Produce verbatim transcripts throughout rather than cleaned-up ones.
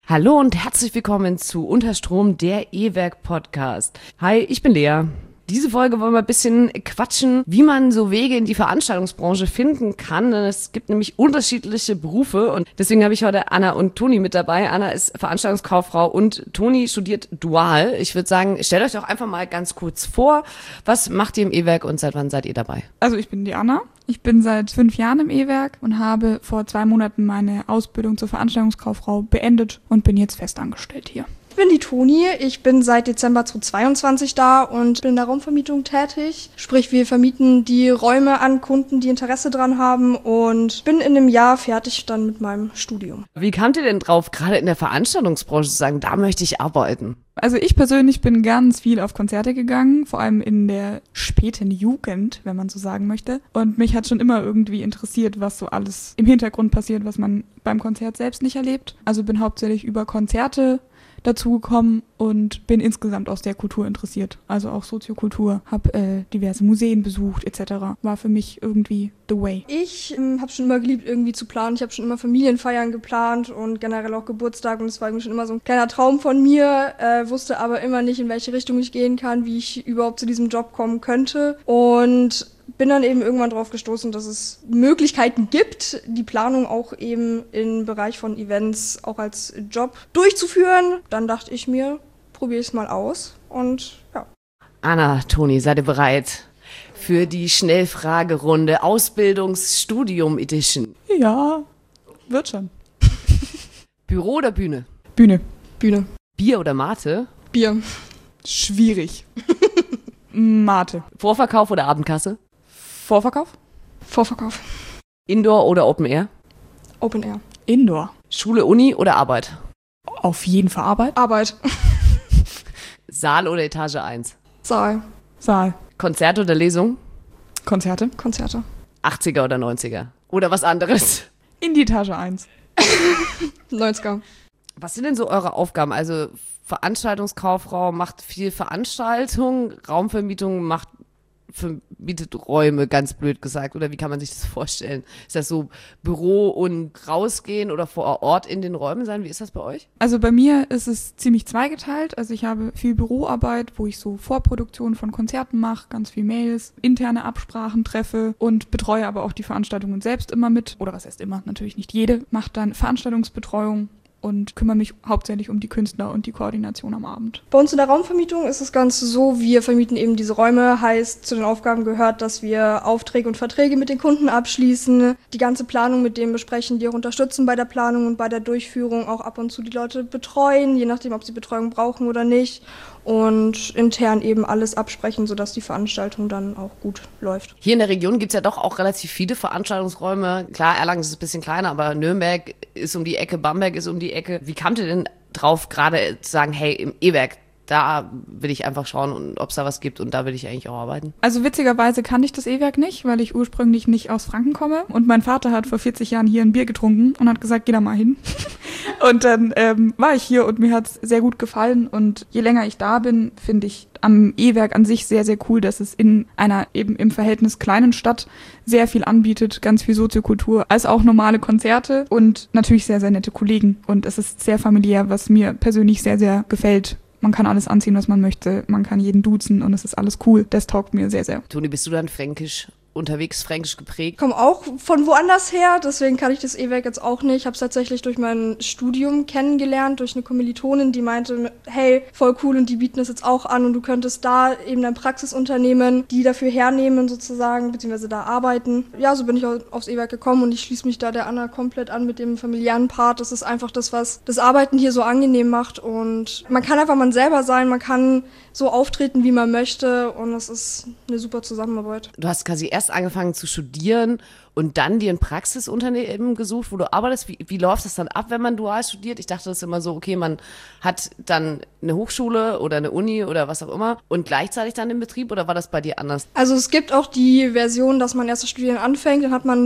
Hallo und herzlich willkommen zu Unterstrom, der E-Werk-Podcast. Hi, ich bin Lea. Diese Folge wollen wir ein bisschen quatschen, wie man so Wege in die Veranstaltungsbranche finden kann. Es gibt nämlich unterschiedliche Berufe und deswegen habe ich heute Anna und Toni mit dabei. Anna ist Veranstaltungskauffrau und Toni studiert dual. Ich würde sagen, stellt euch doch einfach mal ganz kurz vor, was macht ihr im E-Werk und seit wann seid ihr dabei? Also ich bin die Anna. Ich bin seit fünf Jahren im E-Werk und habe vor zwei Monaten meine Ausbildung zur Veranstaltungskauffrau beendet und bin jetzt festangestellt hier. Ich bin die Toni, ich bin seit Dezember zweitausendzweiundzwanzig da und bin in der Raumvermietung tätig. Sprich, wir vermieten die Räume an Kunden, die Interesse dran haben und bin in einem Jahr fertig dann mit meinem Studium. Wie kamt ihr denn drauf, gerade in der Veranstaltungsbranche zu sagen, da möchte ich arbeiten? Also ich persönlich bin ganz viel auf Konzerte gegangen, vor allem in der späten Jugend, wenn man so sagen möchte. Und mich hat schon immer irgendwie interessiert, was so alles im Hintergrund passiert, was man beim Konzert selbst nicht erlebt. Also bin hauptsächlich über Konzerte dazu gekommen und bin insgesamt aus der Kultur interessiert, also auch Soziokultur, habe äh, diverse Museen besucht et cetera. War für mich irgendwie the way. Ich ähm, habe schon immer geliebt, irgendwie zu planen. Ich habe schon immer Familienfeiern geplant und generell auch Geburtstag und es war irgendwie schon immer so ein kleiner Traum von mir, äh, wusste aber immer nicht, in welche Richtung ich gehen kann, wie ich überhaupt zu diesem Job kommen könnte und bin dann eben irgendwann drauf gestoßen, dass es Möglichkeiten gibt, die Planung auch eben im Bereich von Events auch als Job durchzuführen. Dann dachte ich mir, probiere ich es mal aus und ja. Anna, Toni, seid ihr bereit für die Schnellfragerunde Ausbildungsstudium-Edition? Ja, wird schon. Büro oder Bühne? Bühne. Bühne. Bier oder Mate? Bier. Schwierig. Mate. Vorverkauf oder Abendkasse? Vorverkauf? Vorverkauf. Indoor oder Open Air? Open Air. Indoor. Schule, Uni oder Arbeit? Auf jeden Fall Arbeit. Arbeit. Saal oder Etage eins? Saal. Saal. Konzert oder Lesung? Konzerte. Konzerte. achtziger oder neunziger? Oder was anderes? In die Etage eins. neunziger. Was sind denn so eure Aufgaben? Also Veranstaltungskauffrau macht viel Veranstaltung, Raumvermietung macht vermietet Räume, ganz blöd gesagt. Oder wie kann man sich das vorstellen? Ist das so Büro und rausgehen oder vor Ort in den Räumen sein? Wie ist das bei euch? Also bei mir ist es ziemlich zweigeteilt. Also ich habe viel Büroarbeit, wo ich so Vorproduktion von Konzerten mache, ganz viel Mails, interne Absprachen treffe und betreue aber auch die Veranstaltungen selbst immer mit. Oder was heißt immer? Natürlich nicht jede. Macht dann Veranstaltungsbetreuung und kümmere mich hauptsächlich um die Künstler und die Koordination am Abend. Bei uns in der Raumvermietung ist das Ganze so, wir vermieten eben diese Räume, heißt zu den Aufgaben gehört, dass wir Aufträge und Verträge mit den Kunden abschließen, die ganze Planung mit denen besprechen, die auch unterstützen bei der Planung und bei der Durchführung, auch ab und zu die Leute betreuen, je nachdem, ob sie Betreuung brauchen oder nicht und intern eben alles absprechen, sodass die Veranstaltung dann auch gut läuft. Hier in der Region gibt es ja doch auch relativ viele Veranstaltungsräume. Klar, Erlangen ist ein bisschen kleiner, aber Nürnberg ist um die Ecke, Bamberg ist um die Ecke. Wie kamt ihr denn drauf, gerade zu sagen, hey, im E-Werk, da will ich einfach schauen, ob es da was gibt und da will ich eigentlich auch arbeiten? Also witzigerweise kann ich das E-Werk nicht, weil ich ursprünglich nicht aus Franken komme. Und mein Vater hat vor vierzig Jahren hier ein Bier getrunken und hat gesagt, geh da mal hin. Und dann ähm, war ich hier und mir hat es sehr gut gefallen. Und je länger ich da bin, finde ich am E-Werk an sich sehr, sehr cool, dass es in einer eben im Verhältnis kleinen Stadt sehr viel anbietet, ganz viel Soziokultur, als auch normale Konzerte und natürlich sehr, sehr nette Kollegen. Und es ist sehr familiär, was mir persönlich sehr, sehr gefällt. Man kann alles anziehen, was man möchte. Man kann jeden duzen und es ist alles cool. Das taugt mir sehr, sehr. Toni, bist du dann fränkisch unterwegs, fränkisch geprägt? Ich komme auch von woanders her, deswegen kann ich das E-Werk jetzt auch nicht. Ich habe es tatsächlich durch mein Studium kennengelernt, durch eine Kommilitonin, die meinte, hey, voll cool und die bieten das jetzt auch an und du könntest da eben ein Praxisunternehmen, die dafür hernehmen sozusagen, beziehungsweise da arbeiten. Ja, so bin ich aufs E-Werk gekommen und ich schließe mich da der Anna komplett an mit dem familiären Part. Das ist einfach das, was das Arbeiten hier so angenehm macht und man kann einfach man selber sein, man kann so auftreten, wie man möchte und das ist eine super Zusammenarbeit. Du hast quasi erst angefangen zu studieren und dann dir ein Praxisunternehmen gesucht, wo du arbeitest. Wie, wie läuft das dann ab, wenn man dual studiert? Ich dachte, das ist immer so, okay, man hat dann eine Hochschule oder eine Uni oder was auch immer und gleichzeitig dann im Betrieb oder war das bei dir anders? Also es gibt auch die Version, dass man erst das Studieren anfängt, dann hat man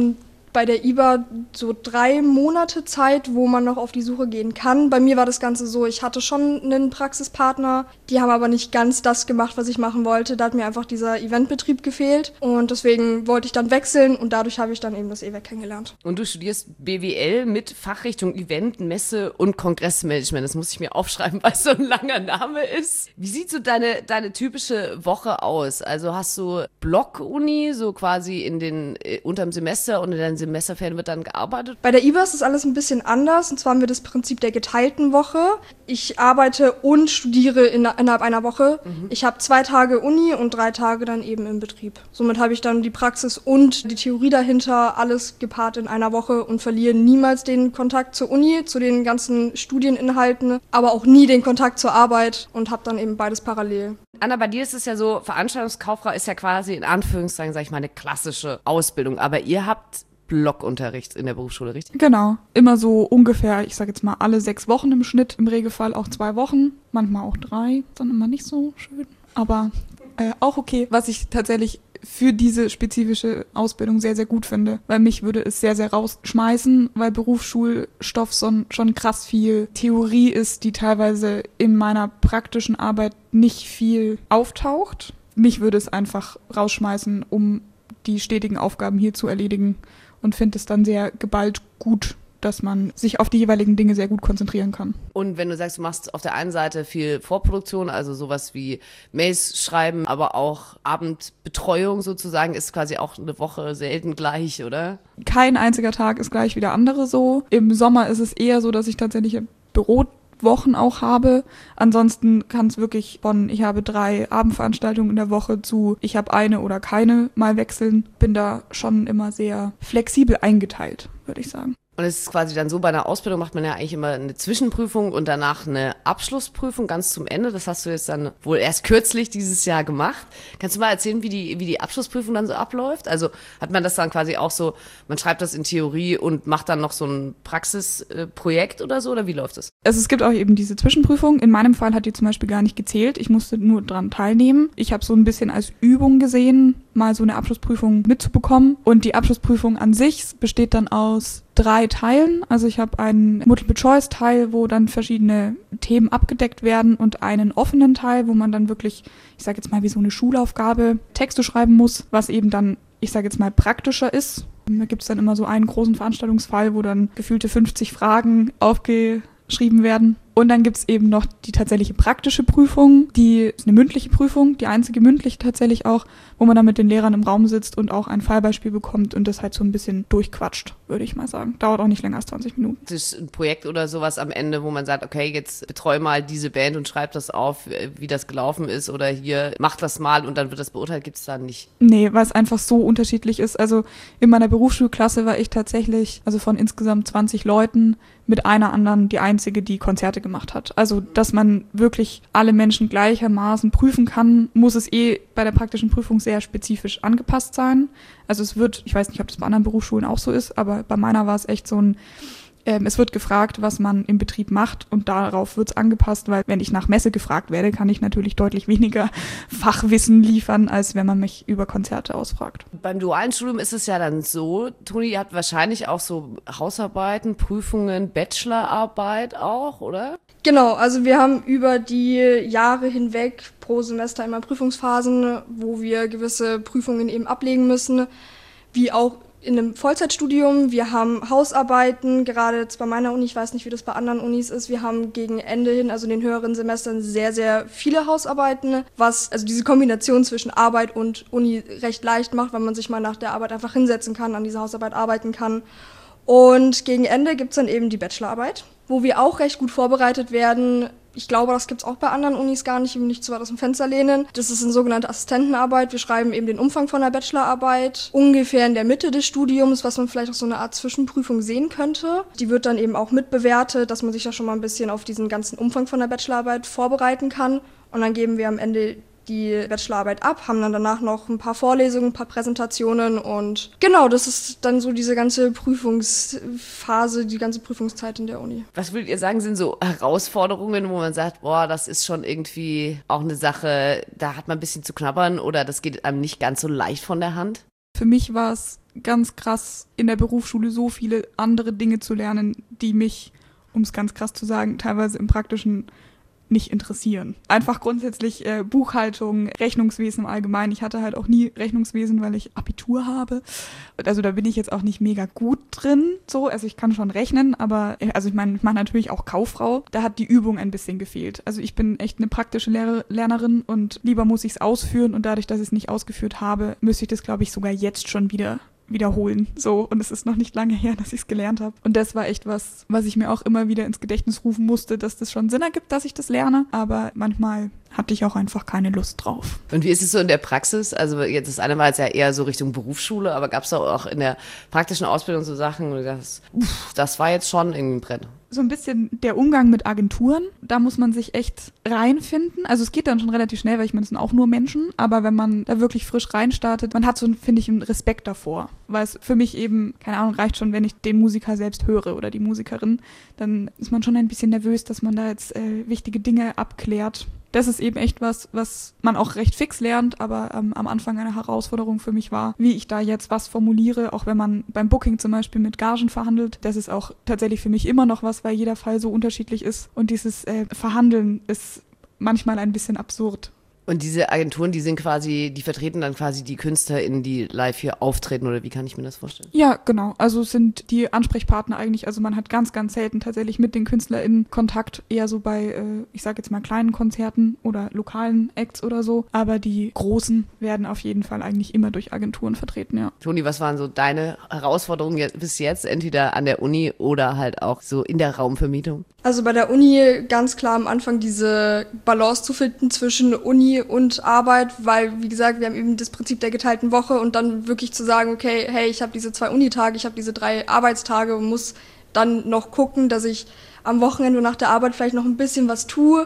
bei der I B A so drei Monate Zeit, wo man noch auf die Suche gehen kann. Bei mir war das Ganze so, ich hatte schon einen Praxispartner, die haben aber nicht ganz das gemacht, was ich machen wollte. Da hat mir einfach dieser Eventbetrieb gefehlt und deswegen wollte ich dann wechseln und dadurch habe ich dann eben das E W E C kennengelernt. Und du studierst B W L mit Fachrichtung Event, Messe und Kongressmanagement. Das muss ich mir aufschreiben, weil es so ein langer Name ist. Wie sieht so deine, deine typische Woche aus? Also hast du Block-Uni, so quasi in den, äh, unterm Semester und in deinen Semesterferien wird dann gearbeitet? Bei der I B A ist das alles ein bisschen anders. Und zwar haben wir das Prinzip der geteilten Woche. Ich arbeite und studiere in, innerhalb einer Woche. Mhm. Ich habe zwei Tage Uni und drei Tage dann eben im Betrieb. Somit habe ich dann die Praxis und die Theorie dahinter alles gepaart in einer Woche und verliere niemals den Kontakt zur Uni, zu den ganzen Studieninhalten, aber auch nie den Kontakt zur Arbeit und habe dann eben beides parallel. Anna, bei dir ist es ja so, Veranstaltungskauffrau ist ja quasi in Anführungszeichen, sag ich mal, eine klassische Ausbildung. Aber ihr habt Blockunterricht in der Berufsschule, richtig? Genau. Immer so ungefähr, ich sage jetzt mal, alle sechs Wochen im Schnitt. Im Regelfall auch zwei Wochen, manchmal auch drei. Dann immer nicht so schön, aber äh, auch okay. Was ich tatsächlich für diese spezifische Ausbildung sehr, sehr gut finde. Weil mich würde es sehr, sehr rausschmeißen, weil Berufsschulstoff so, schon krass viel Theorie ist, die teilweise in meiner praktischen Arbeit nicht viel auftaucht. Mich würde es einfach rausschmeißen, um die stetigen Aufgaben hier zu erledigen und finde es dann sehr geballt gut, dass man sich auf die jeweiligen Dinge sehr gut konzentrieren kann. Und wenn du sagst, du machst auf der einen Seite viel Vorproduktion, also sowas wie Mails schreiben, aber auch Abendbetreuung sozusagen, ist quasi auch eine Woche selten gleich, oder? Kein einziger Tag ist gleich wie der andere so. Im Sommer ist es eher so, dass ich tatsächlich Bürowochen auch habe. Ansonsten kann es wirklich von, ich habe drei Abendveranstaltungen in der Woche zu, ich habe eine oder keine mal wechseln. Bin da schon immer sehr flexibel eingeteilt, würde ich sagen. Und es ist quasi dann so, bei einer Ausbildung macht man ja eigentlich immer eine Zwischenprüfung und danach eine Abschlussprüfung ganz zum Ende. Das hast du jetzt dann wohl erst kürzlich dieses Jahr gemacht. Kannst du mal erzählen, wie die, wie die Abschlussprüfung dann so abläuft? Also hat man das dann quasi auch so, man schreibt das in Theorie und macht dann noch so ein Praxisprojekt oder so, oder wie läuft das? Also es gibt auch eben diese Zwischenprüfung. In meinem Fall hat die zum Beispiel gar nicht gezählt. Ich musste nur dran teilnehmen. Ich habe so ein bisschen als Übung gesehen, mal so eine Abschlussprüfung mitzubekommen. Und die Abschlussprüfung an sich besteht dann aus drei Teilen. Also ich habe einen Multiple-Choice-Teil, wo dann verschiedene Themen abgedeckt werden und einen offenen Teil, wo man dann wirklich, ich sage jetzt mal wie so eine Schulaufgabe, Texte schreiben muss, was eben dann, ich sage jetzt mal, praktischer ist. Da gibt es dann immer so einen großen Veranstaltungsfall, wo dann gefühlte fünfzig Fragen aufgeschrieben werden. Und dann gibt's eben noch die tatsächliche praktische Prüfung, die ist eine mündliche Prüfung, die einzige mündliche tatsächlich auch, wo man dann mit den Lehrern im Raum sitzt und auch ein Fallbeispiel bekommt und das halt so ein bisschen durchquatscht, würde ich mal sagen. Dauert auch nicht länger als zwanzig Minuten. Das ist ein Projekt oder sowas am Ende, wo man sagt, okay, jetzt betreu mal diese Band und schreib das auf, wie das gelaufen ist oder hier, mach das mal und dann wird das beurteilt, gibt's da nicht? Nee, weil es einfach so unterschiedlich ist. Also in meiner Berufsschulklasse war ich tatsächlich, also von insgesamt zwanzig Leuten, mit einer anderen die einzige, die Konzerte gemacht hat. Also, dass man wirklich alle Menschen gleichermaßen prüfen kann, muss es eh bei der praktischen Prüfung sehr spezifisch angepasst sein. Also es wird, ich weiß nicht, ob das bei anderen Berufsschulen auch so ist, aber bei meiner war es echt so ein, ähm, es wird gefragt, was man im Betrieb macht und darauf wird es angepasst, weil wenn ich nach Messe gefragt werde, kann ich natürlich deutlich weniger Fachwissen liefern, als wenn man mich über Konzerte ausfragt. Beim dualen Studium ist es ja dann so, Toni, ihr habt wahrscheinlich auch so Hausarbeiten, Prüfungen, Bachelorarbeit auch, oder? Genau, also wir haben über die Jahre hinweg pro Semester immer Prüfungsphasen, wo wir gewisse Prüfungen eben ablegen müssen, wie auch in einem Vollzeitstudium. Wir haben Hausarbeiten, gerade jetzt bei meiner Uni, ich weiß nicht, wie das bei anderen Unis ist, wir haben gegen Ende hin, also in den höheren Semestern, sehr, sehr viele Hausarbeiten, was also diese Kombination zwischen Arbeit und Uni recht leicht macht, weil man sich mal nach der Arbeit einfach hinsetzen kann, an dieser Hausarbeit arbeiten kann. Und gegen Ende gibt's dann eben die Bachelorarbeit, wo wir auch recht gut vorbereitet werden. Ich glaube, das gibt's auch bei anderen Unis gar nicht, ich will nicht zu weit aus dem Fenster lehnen. Das ist eine sogenannte Assistentenarbeit. Wir schreiben eben den Umfang von der Bachelorarbeit ungefähr in der Mitte des Studiums, was man vielleicht auch so eine Art Zwischenprüfung sehen könnte. Die wird dann eben auch mitbewertet, dass man sich ja schon mal ein bisschen auf diesen ganzen Umfang von der Bachelorarbeit vorbereiten kann. Und dann geben wir am Ende die Bachelorarbeit ab, haben dann danach noch ein paar Vorlesungen, ein paar Präsentationen und genau, das ist dann so diese ganze Prüfungsphase, die ganze Prüfungszeit in der Uni. Was würdet ihr sagen, sind so Herausforderungen, wo man sagt, boah, das ist schon irgendwie auch eine Sache, da hat man ein bisschen zu knabbern oder das geht einem nicht ganz so leicht von der Hand? Für mich war es ganz krass, in der Berufsschule so viele andere Dinge zu lernen, die mich, um es ganz krass zu sagen, teilweise im Praktischen nicht interessieren. Einfach grundsätzlich äh, Buchhaltung, Rechnungswesen im Allgemeinen. Ich hatte halt auch nie Rechnungswesen, weil ich Abitur habe. Also da bin ich jetzt auch nicht mega gut drin. So, also ich kann schon rechnen, aber also ich meine, ich mache natürlich auch Kauffrau. Da hat die Übung ein bisschen gefehlt. Also ich bin echt eine praktische Lehrer, Lernerin und lieber muss ich es ausführen und dadurch, dass ich es nicht ausgeführt habe, müsste ich das, glaube ich, sogar jetzt schon wieder wiederholen. So, und es ist noch nicht lange her, dass ich es gelernt habe. Und das war echt was, was ich mir auch immer wieder ins Gedächtnis rufen musste, dass das schon Sinn ergibt, dass ich das lerne. Aber manchmal hatte ich auch einfach keine Lust drauf. Und wie ist es so in der Praxis? Also jetzt das eine war jetzt ja eher so Richtung Berufsschule, aber gab es auch in der praktischen Ausbildung so Sachen, wo du dachtest, uff, das war jetzt schon irgendwie ein Brett? So ein bisschen der Umgang mit Agenturen, da muss man sich echt reinfinden. Also es geht dann schon relativ schnell, weil ich meine, es sind auch nur Menschen, aber wenn man da wirklich frisch reinstartet, man hat so, finde ich, einen Respekt davor. Weil es für mich eben, keine Ahnung, reicht schon, wenn ich den Musiker selbst höre oder die Musikerin, dann ist man schon ein bisschen nervös, dass man da jetzt äh, wichtige Dinge abklärt. Das ist eben echt was, was man auch recht fix lernt, aber ähm, am Anfang eine Herausforderung für mich war, wie ich da jetzt was formuliere, auch wenn man beim Booking zum Beispiel mit Gagen verhandelt. Das ist auch tatsächlich für mich immer noch was, weil jeder Fall so unterschiedlich ist und dieses äh, Verhandeln ist manchmal ein bisschen absurd. Und diese Agenturen, die sind quasi, die vertreten dann quasi die KünstlerInnen, die live hier auftreten, oder wie kann ich mir das vorstellen? Ja, genau. Also sind die Ansprechpartner eigentlich, also man hat ganz, ganz selten tatsächlich mit den KünstlerInnen Kontakt, eher so bei, äh, ich sag jetzt mal kleinen Konzerten oder lokalen Acts oder so. Aber die großen werden auf jeden Fall eigentlich immer durch Agenturen vertreten, ja. Toni, was waren so deine Herausforderungen bis jetzt, entweder an der Uni oder halt auch so in der Raumvermietung? Also bei der Uni ganz klar am Anfang diese Balance zu finden zwischen Uni und Arbeit, weil, wie gesagt, wir haben eben das Prinzip der geteilten Woche und dann wirklich zu sagen, okay, hey, ich habe diese zwei Unitage, ich habe diese drei Arbeitstage und muss dann noch gucken, dass ich am Wochenende nach der Arbeit vielleicht noch ein bisschen was tue.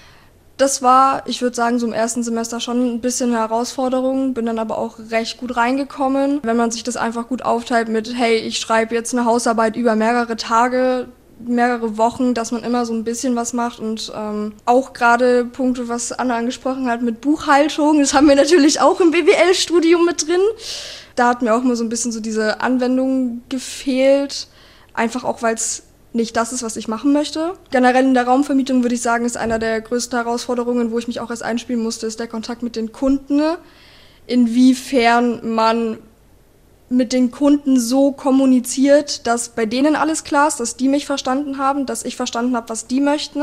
Das war, ich würde sagen, so im ersten Semester schon ein bisschen eine Herausforderung, bin dann aber auch recht gut reingekommen. Wenn man sich das einfach gut aufteilt mit, hey, ich schreibe jetzt eine Hausarbeit über mehrere Tage, mehrere Wochen, dass man immer so ein bisschen was macht und ähm, auch gerade Punkte, was Anna angesprochen hat mit Buchhaltung, das haben wir natürlich auch im B W L-Studium mit drin. Da hat mir auch mal so ein bisschen so diese Anwendung gefehlt, einfach auch, weil es nicht das ist, was ich machen möchte. Generell in der Raumvermietung würde ich sagen, ist einer der größten Herausforderungen, wo ich mich auch erst einspielen musste, ist der Kontakt mit den Kunden. Inwiefern man mit den Kunden so kommuniziert, dass bei denen alles klar ist, dass die mich verstanden haben, dass ich verstanden habe, was die möchten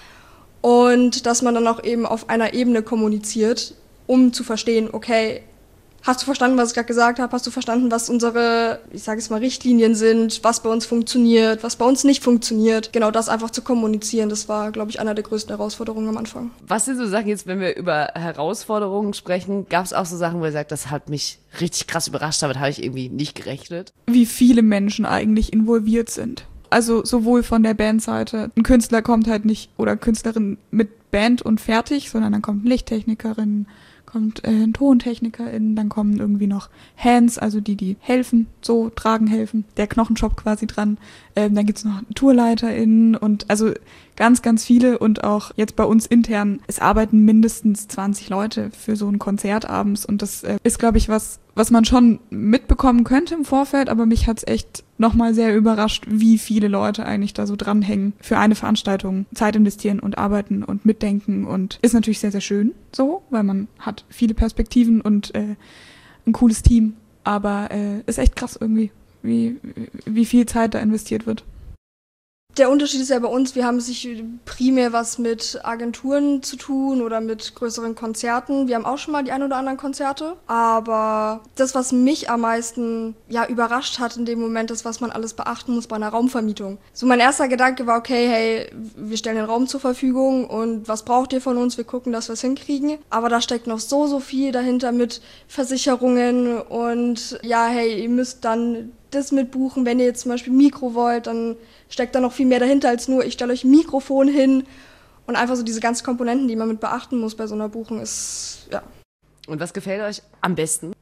und dass man dann auch eben auf einer Ebene kommuniziert, um zu verstehen, okay, hast du verstanden, was ich gerade gesagt habe? Hast du verstanden, was unsere, ich sage jetzt mal, Richtlinien sind, was bei uns funktioniert, was bei uns nicht funktioniert? Genau das einfach zu kommunizieren, das war, glaube ich, einer der größten Herausforderungen am Anfang. Was sind so Sachen jetzt, wenn wir über Herausforderungen sprechen, gab es auch so Sachen, wo ihr sagt, das hat mich richtig krass überrascht, damit habe ich irgendwie nicht gerechnet? Wie viele Menschen eigentlich involviert sind. Also sowohl von der Bandseite, ein Künstler kommt halt nicht, oder Künstlerin mit Band und fertig, sondern dann kommt eine Lichttechnikerin, kommt äh, ein Tontechnikerin, dann kommen irgendwie noch Hands, also die, die helfen, so tragen helfen, der Knochenshop quasi dran. Ähm, dann gibt's noch TourleiterInnen und also ganz, ganz viele und auch jetzt bei uns intern, es arbeiten mindestens zwanzig Leute für so ein Konzert abends und das äh, ist, glaube ich, was, was man schon mitbekommen könnte im Vorfeld, aber mich hat's echt nochmal sehr überrascht, wie viele Leute eigentlich da so dranhängen, für eine Veranstaltung Zeit investieren und arbeiten und mitdenken und ist natürlich sehr, sehr schön so, weil man hat viele Perspektiven und äh, ein cooles Team, aber äh, ist echt krass irgendwie, wie, wie viel Zeit da investiert wird. Der Unterschied ist ja bei uns, wir haben sich primär was mit Agenturen zu tun oder mit größeren Konzerten. Wir haben auch schon mal die ein oder anderen Konzerte, aber das, was mich am meisten ja überrascht hat in dem Moment, ist, was man alles beachten muss bei einer Raumvermietung. So mein erster Gedanke war, okay, hey, wir stellen den Raum zur Verfügung und was braucht ihr von uns? Wir gucken, dass wir es hinkriegen. Aber da steckt noch so, so viel dahinter mit Versicherungen und ja, hey, ihr müsst dann das mitbuchen. Wenn ihr jetzt zum Beispiel Mikro wollt, dann steckt da noch viel mehr dahinter als nur, ich stelle euch ein Mikrofon hin und einfach so diese ganzen Komponenten, die man mit beachten muss bei so einer Buchung, ist, ja. Und was gefällt euch am besten?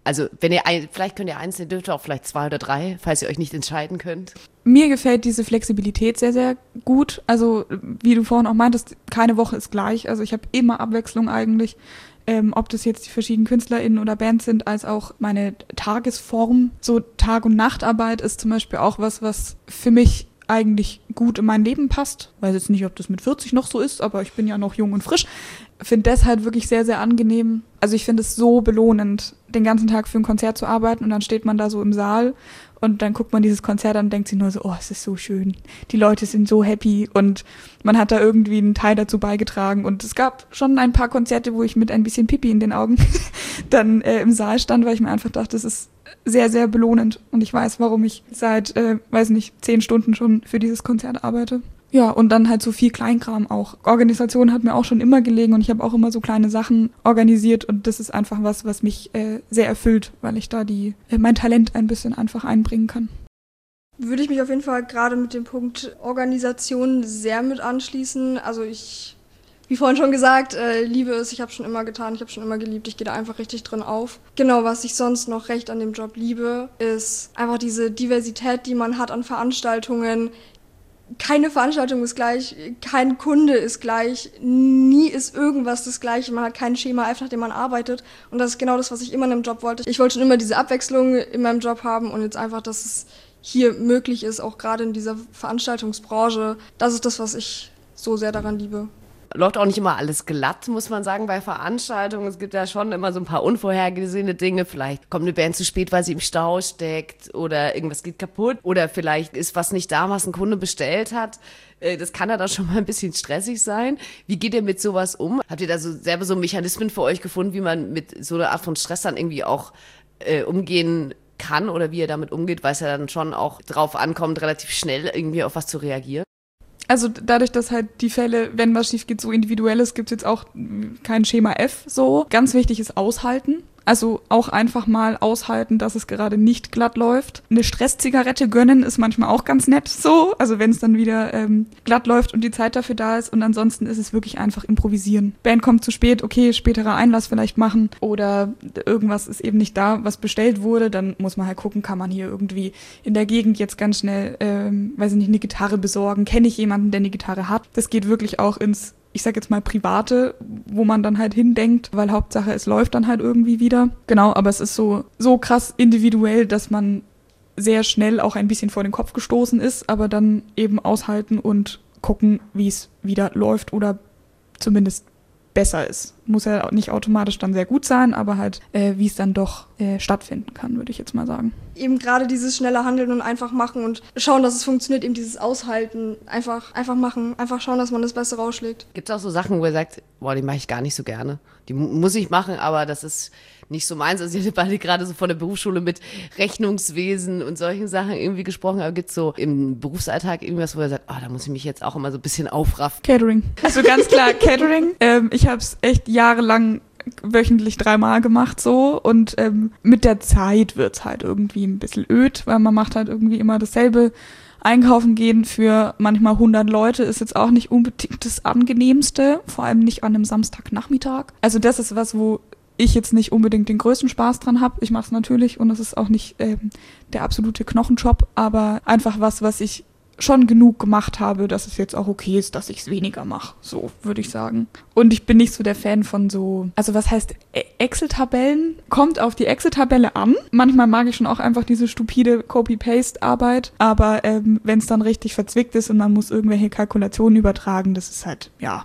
Also wenn ihr, ein, vielleicht könnt ihr eins, ihr dürft auch vielleicht zwei oder drei, falls ihr euch nicht entscheiden könnt. Mir gefällt diese Flexibilität sehr, sehr gut. Also wie du vorhin auch meintest, keine Woche ist gleich. Also ich habe immer Abwechslung eigentlich. Ähm, ob das jetzt die verschiedenen KünstlerInnen oder Bands sind, als auch meine Tagesform. So Tag- und Nachtarbeit ist zum Beispiel auch was, was für mich eigentlich gut in mein Leben passt. Weiß jetzt nicht, ob das mit vierzig noch so ist, aber ich bin ja noch jung und frisch. Finde das halt wirklich sehr, sehr angenehm. Also ich finde es so belohnend, den ganzen Tag für ein Konzert zu arbeiten und dann steht man da so im Saal und dann guckt man dieses Konzert an und denkt sich nur so, oh, es ist so schön. Die Leute sind so happy und man hat da irgendwie einen Teil dazu beigetragen. Und es gab schon ein paar Konzerte, wo ich mit ein bisschen Pipi in den Augen dann äh, im Saal stand, weil ich mir einfach dachte, das ist sehr, sehr belohnend. Und ich weiß, warum ich seit, äh, weiß nicht, zehn Stunden schon für dieses Konzert arbeite. Ja, und dann halt so viel Kleinkram auch. Organisation hat mir auch schon immer gelegen und ich habe auch immer so kleine Sachen organisiert und das ist einfach was, was mich äh, sehr erfüllt, weil ich da die äh, mein Talent ein bisschen einfach einbringen kann. Würde ich mich auf jeden Fall gerade mit dem Punkt Organisation sehr mit anschließen. Also ich, wie vorhin schon gesagt, äh, liebe es, ich habe schon immer getan, ich habe schon immer geliebt, ich gehe da einfach richtig drin auf. Genau, was ich sonst noch recht an dem Job liebe, ist einfach diese Diversität, die man hat an Veranstaltungen. Keine Veranstaltung ist gleich, kein Kunde ist gleich, nie ist irgendwas das Gleiche, man hat kein Schema F, nach dem man arbeitet und das ist genau das, was ich immer in einem Job wollte. Ich wollte schon immer diese Abwechslung in meinem Job haben und jetzt einfach, dass es hier möglich ist, auch gerade in dieser Veranstaltungsbranche, das ist das, was ich so sehr daran liebe. Läuft auch nicht immer alles glatt, muss man sagen, bei Veranstaltungen. Es gibt ja schon immer so ein paar unvorhergesehene Dinge. Vielleicht kommt eine Band zu spät, weil sie im Stau steckt oder irgendwas geht kaputt oder vielleicht ist was nicht da, was ein Kunde bestellt hat. Das kann ja dann schon mal ein bisschen stressig sein. Wie geht ihr mit sowas um? Habt ihr da so selber so Mechanismen für euch gefunden, wie man mit so einer Art von Stress dann irgendwie auch äh, umgehen kann oder wie ihr damit umgeht, weil es ja dann schon auch drauf ankommt, relativ schnell irgendwie auf was zu reagieren? Also dadurch, dass halt die Fälle, wenn was schief geht, so individuell ist, gibt es jetzt auch kein Schema F so. Ganz wichtig ist aushalten. Also auch einfach mal aushalten, dass es gerade nicht glatt läuft. Eine Stresszigarette gönnen ist manchmal auch ganz nett so. Also wenn es dann wieder ähm, glatt läuft und die Zeit dafür da ist. Und ansonsten ist es wirklich einfach improvisieren. Band kommt zu spät, okay, späterer Einlass vielleicht machen. Oder irgendwas ist eben nicht da, was bestellt wurde. Dann muss man halt gucken, kann man hier irgendwie in der Gegend jetzt ganz schnell, ähm, weiß ich nicht, eine Gitarre besorgen. Kenne ich jemanden, der eine Gitarre hat? Das geht wirklich auch ins, ich sag jetzt mal Private, wo man dann halt hindenkt, weil Hauptsache es läuft dann halt irgendwie wieder. Genau, aber es ist so, so krass individuell, dass man sehr schnell auch ein bisschen vor den Kopf gestoßen ist, aber dann eben aushalten und gucken, wie es wieder läuft oder zumindest besser ist. Muss ja nicht automatisch dann sehr gut sein, aber halt, äh, wie es dann doch äh, stattfinden kann, würde ich jetzt mal sagen. Eben gerade dieses schnelle Handeln und einfach machen und schauen, dass es funktioniert, eben dieses Aushalten, einfach, einfach machen, einfach schauen, dass man das Beste rausschlägt. Gibt es auch so Sachen, wo ihr sagt, boah, die mache ich gar nicht so gerne. Die mu- muss ich machen, aber das ist nicht so meins. Also ihr habt beide gerade so von der Berufsschule mit Rechnungswesen und solchen Sachen irgendwie gesprochen, aber gibt es so im Berufsalltag irgendwas, wo ihr sagt, oh, da muss ich mich jetzt auch immer so ein bisschen aufraffen? Catering. Also ganz klar Catering. ähm, ich habe es echt jahrelang wöchentlich dreimal gemacht so und ähm, mit der Zeit wird's halt irgendwie ein bisschen öd, weil man macht halt irgendwie immer dasselbe. Einkaufen gehen für manchmal hundert Leute ist jetzt auch nicht unbedingt das Angenehmste, vor allem nicht an einem Samstagnachmittag. Also das ist was, wo ich jetzt nicht unbedingt den größten Spaß dran habe. Ich mache es natürlich und es ist auch nicht ähm, der absolute Knochenjob, aber einfach was, was ich schon genug gemacht habe, dass es jetzt auch okay ist, dass ich es weniger mache. So würde ich sagen. Und ich bin nicht so der Fan von so, also was heißt Excel-Tabellen? Kommt auf die Excel-Tabelle an. Manchmal mag ich schon auch einfach diese stupide Copy-Paste-Arbeit, aber ähm, wenn es dann richtig verzwickt ist und man muss irgendwelche Kalkulationen übertragen, das ist halt, ja,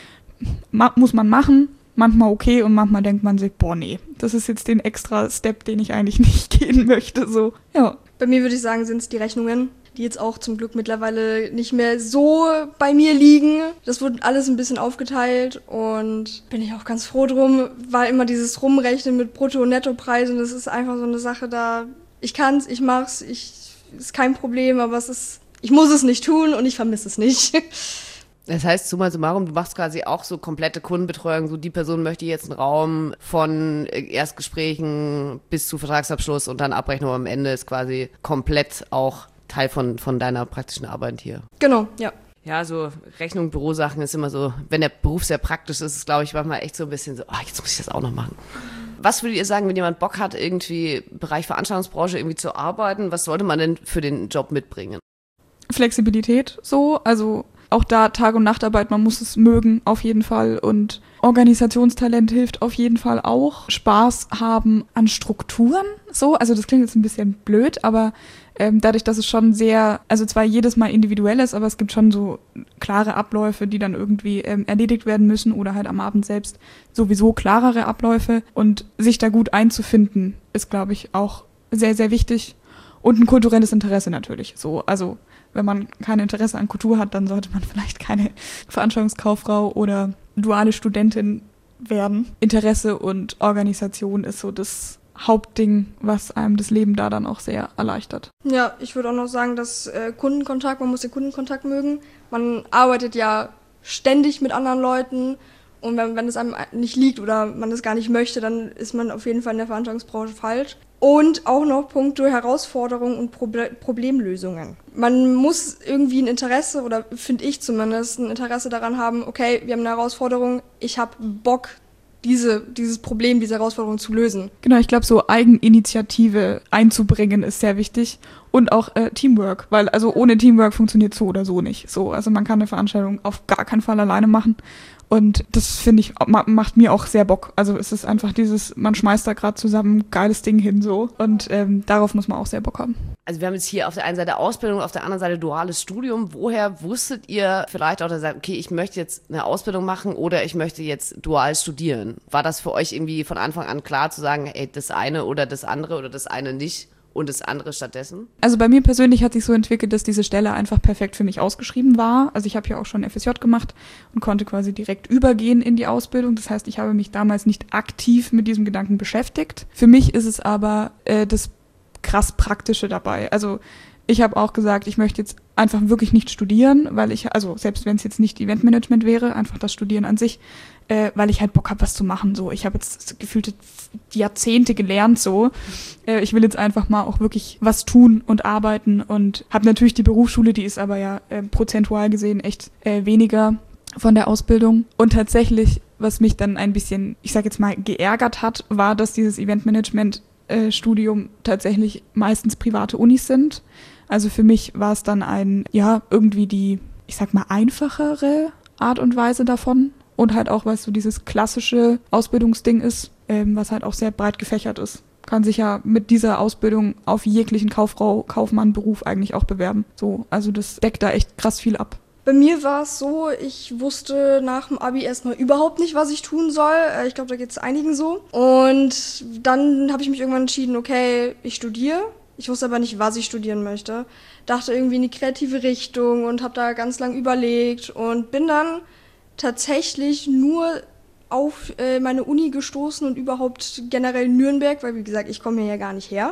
ma- muss man machen. Manchmal okay und manchmal denkt man sich, boah, nee, das ist jetzt den extra Step, den ich eigentlich nicht gehen möchte, so, ja. Bei mir würde ich sagen, sind es die Rechnungen, die jetzt auch zum Glück mittlerweile nicht mehr so bei mir liegen. Das wurde alles ein bisschen aufgeteilt und bin ich auch ganz froh drum, weil immer dieses Rumrechnen mit Brutto- und Nettopreisen, das ist einfach so eine Sache da, ich kann's, ich mach's, ich, ist kein Problem, aber es ist, ich muss es nicht tun und ich vermisse es nicht. Das heißt, summa summarum, du machst quasi auch so komplette Kundenbetreuung, so die Person möchte jetzt einen Raum von Erstgesprächen bis zu Vertragsabschluss und dann Abrechnung am Ende ist quasi komplett auch Teil von, von deiner praktischen Arbeit hier. Genau, ja. Ja, so Rechnung, Bürosachen ist immer so, wenn der Beruf sehr praktisch ist, ist glaube ich manchmal echt so ein bisschen so, ah, oh, jetzt muss ich das auch noch machen. Was würdet ihr sagen, wenn jemand Bock hat, irgendwie im Bereich Veranstaltungsbranche irgendwie zu arbeiten, was sollte man denn für den Job mitbringen? Flexibilität so, also auch da Tag- und Nachtarbeit, man muss es mögen auf jeden Fall und Organisationstalent hilft auf jeden Fall auch. Spaß haben an Strukturen so, also das klingt jetzt ein bisschen blöd, aber ähm, dadurch, dass es schon sehr, also zwar jedes Mal individuell ist, aber es gibt schon so klare Abläufe, die dann irgendwie ähm, erledigt werden müssen oder halt am Abend selbst sowieso klarere Abläufe und sich da gut einzufinden ist, glaube ich, auch sehr, sehr wichtig und ein kulturelles Interesse natürlich so, also wenn man kein Interesse an Kultur hat, dann sollte man vielleicht keine Veranstaltungskauffrau oder duale Studentin werden. Interesse und Organisation ist so das Hauptding, was einem das Leben da dann auch sehr erleichtert. Ja, ich würde auch noch sagen, dass äh, Kundenkontakt, man muss den Kundenkontakt mögen. Man arbeitet ja ständig mit anderen Leuten und wenn, wenn es einem nicht liegt oder man es gar nicht möchte, dann ist man auf jeden Fall in der Veranstaltungsbranche falsch. Und auch noch punkto Herausforderungen und Proble- Problemlösungen. Man muss irgendwie ein Interesse, oder finde ich zumindest, ein Interesse daran haben, okay, wir haben eine Herausforderung, ich habe Bock, diese, dieses Problem, diese Herausforderung zu lösen. Genau, ich glaube, so Eigeninitiative einzubringen ist sehr wichtig und auch äh, Teamwork, weil also ohne Teamwork funktioniert so oder so nicht. So, also man kann eine Veranstaltung auf gar keinen Fall alleine machen. Und das, finde ich, macht mir auch sehr Bock. Also es ist einfach dieses, man schmeißt da gerade zusammen ein geiles Ding hin so. Und ähm, darauf muss man auch sehr Bock haben. Also wir haben jetzt hier auf der einen Seite Ausbildung, auf der anderen Seite duales Studium. Woher wusstet ihr vielleicht auch, dass ihr sagt, okay, ich möchte jetzt eine Ausbildung machen oder ich möchte jetzt dual studieren? War das für euch irgendwie von Anfang an klar zu sagen, ey, das eine oder das andere oder das eine nicht? Und das andere stattdessen? Also bei mir persönlich hat sich so entwickelt, dass diese Stelle einfach perfekt für mich ausgeschrieben war. Also ich habe ja auch schon F S J gemacht und konnte quasi direkt übergehen in die Ausbildung. Das heißt, ich habe mich damals nicht aktiv mit diesem Gedanken beschäftigt. Für mich ist es aber äh, das krass Praktische dabei. Also ich habe auch gesagt, ich möchte jetzt einfach wirklich nicht studieren, weil ich, also selbst wenn es jetzt nicht Eventmanagement wäre, einfach das Studieren an sich, äh, weil ich halt Bock habe, was zu machen. So, ich habe jetzt gefühlte Jahrzehnte gelernt, so. Äh, ich will jetzt einfach mal auch wirklich was tun und arbeiten und habe natürlich die Berufsschule, die ist aber ja äh, prozentual gesehen echt äh, weniger von der Ausbildung. Und tatsächlich, was mich dann ein bisschen, ich sage jetzt mal, geärgert hat, war, dass dieses Eventmanagement äh, Studium tatsächlich meistens private Unis sind. Also für mich war es dann ein, ja, irgendwie die, ich sag mal, einfachere Art und Weise davon. Und halt auch, weil es so dieses klassische Ausbildungsding ist, ähm, was halt auch sehr breit gefächert ist. Kann sich ja mit dieser Ausbildung auf jeglichen Kauffrau, Kaufmann, Beruf eigentlich auch bewerben. So, also das deckt da echt krass viel ab. Bei mir war es so, ich wusste nach dem Abi erstmal überhaupt nicht, was ich tun soll. Ich glaube, da geht es einigen so. Und dann habe ich mich irgendwann entschieden, okay, ich studiere. Ich wusste aber nicht, was ich studieren möchte. Dachte irgendwie in die kreative Richtung und habe da ganz lang überlegt und bin dann tatsächlich nur auf äh, meine Uni gestoßen und überhaupt generell Nürnberg, weil wie gesagt, ich komme hier ja gar nicht her,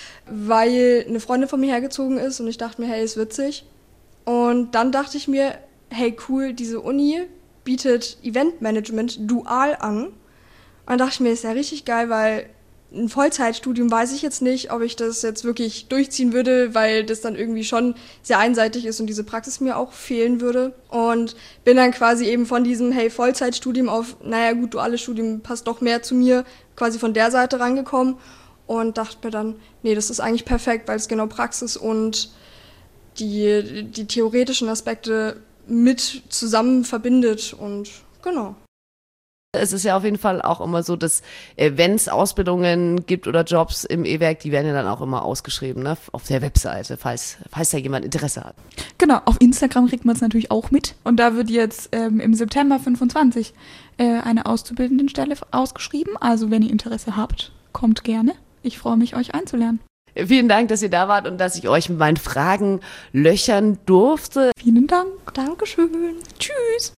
weil eine Freundin von mir hergezogen ist und ich dachte mir, hey, ist witzig. Und dann dachte ich mir, hey, cool, diese Uni bietet Eventmanagement dual an. Und dann dachte ich mir, ist ja richtig geil, weil ein Vollzeitstudium weiß ich jetzt nicht, ob ich das jetzt wirklich durchziehen würde, weil das dann irgendwie schon sehr einseitig ist und diese Praxis mir auch fehlen würde. Und bin dann quasi eben von diesem, hey, Vollzeitstudium auf, naja gut, duales Studium passt doch mehr zu mir, quasi von der Seite rangekommen und dachte mir dann, nee, das ist eigentlich perfekt, weil es genau Praxis und die, die theoretischen Aspekte mit zusammen verbindet und genau. Es ist ja auf jeden Fall auch immer so, dass äh, wenn es Ausbildungen gibt oder Jobs im E-Werk, die werden ja dann auch immer ausgeschrieben, ne, auf der Webseite, falls, falls da jemand Interesse hat. Genau, auf Instagram kriegt man es natürlich auch mit. Und da wird jetzt ähm, im September fünfundzwanzig äh, eine Auszubildendenstelle ausgeschrieben. Also wenn ihr Interesse habt, kommt gerne. Ich freue mich, euch einzulernen. Vielen Dank, dass ihr da wart und dass ich euch mit meinen Fragen löchern durfte. Vielen Dank. Dankeschön. Tschüss.